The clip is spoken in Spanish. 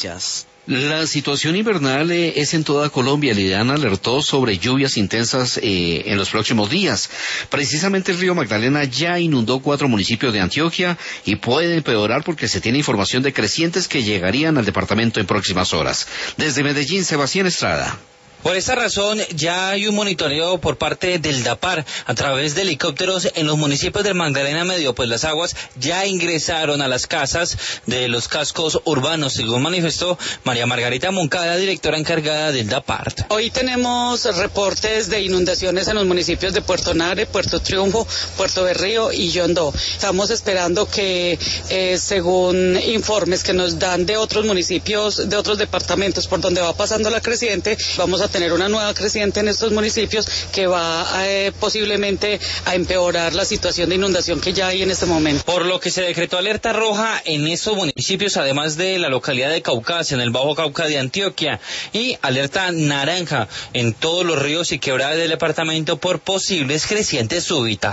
Noticias. La situación invernal es en toda Colombia. El IDEAN alertó sobre lluvias intensas en los próximos días. Precisamente el río Magdalena ya inundó 4 municipios de Antioquia y puede empeorar porque se tiene información de crecientes que llegarían al departamento en próximas horas. Desde Medellín, Sebastián Estrada. Por esta razón, ya hay un monitoreo por parte del DAPAR a través de helicópteros en los municipios del Magdalena Medio, pues las aguas ya ingresaron a las casas de los cascos urbanos, según manifestó María Margarita Moncada, directora encargada del DAPAR. Hoy tenemos reportes de inundaciones en los municipios de Puerto Nare, Puerto Triunfo, Puerto Berrío y Yondó. Estamos esperando que, según informes que nos dan de otros municipios, de otros departamentos por donde va pasando la creciente, vamos a tener una nueva creciente en estos municipios que va posiblemente a empeorar la situación de inundación que ya hay en este momento. Por lo que se decretó alerta roja en estos municipios, además de la localidad de Caucasia, en el Bajo Cauca de Antioquia, y alerta naranja en todos los ríos y quebradas del departamento por posibles crecientes súbitas.